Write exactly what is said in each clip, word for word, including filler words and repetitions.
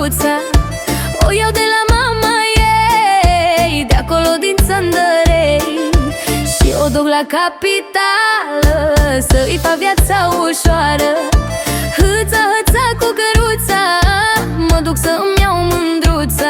mândruța. O iau de la mama ei, de acolo din Țăndărei, și o duc la capitală să-i fac viața ușoară. Hâța, hâța cu căruța, mă duc să-mi iau mândruța.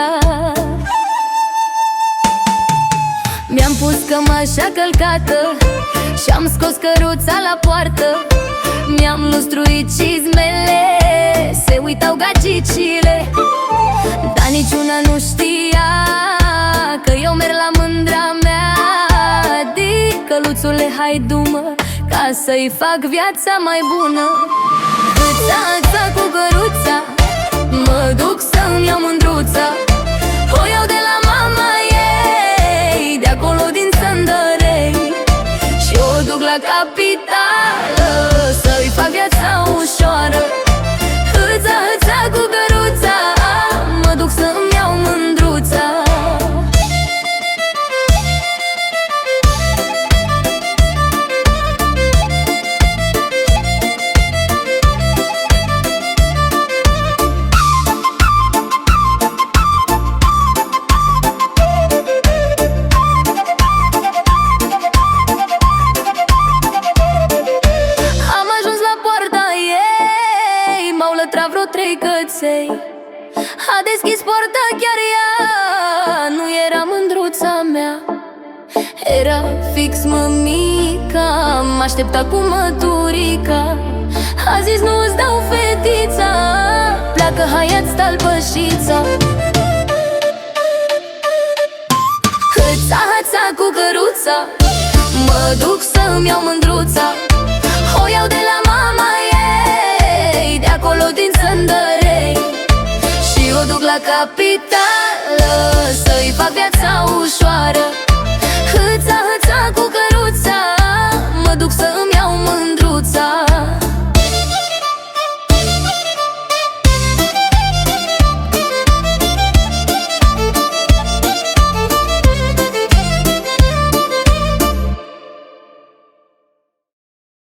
Mi-am pus cămașa călcată și-am scos căruța la poartă. Mi-am lustruit cizmele, se uitau gagicile, dar niciuna nu știa că eu merg la mândra mea. Di, căluțule, hai du-mă ca să-i fac viața mai bună. Hâța, hâța cu căruța, mă duc să-mi iau mândruța. O iau de la mama ei, de acolo din Țăndărei, și o duc la capitală să-i fac viața ușoară. Hâța, hâța cu căruța, mă duc să-mi iau mândruța. Lătra vreo trei căței, a deschis poarta chiar ea, nu era mândruța mea, era fix mămica. M-aștepta cu măturica, a zis nu-ți dau fetița, pleacă, hai ia-ți talpășița. Hâța, hâța cu căruța, mă duc să-mi iau mândruța. O iau de la mama ei, de acolo din Țăndărei, și o duc la capitală să-i fac viața ușoară.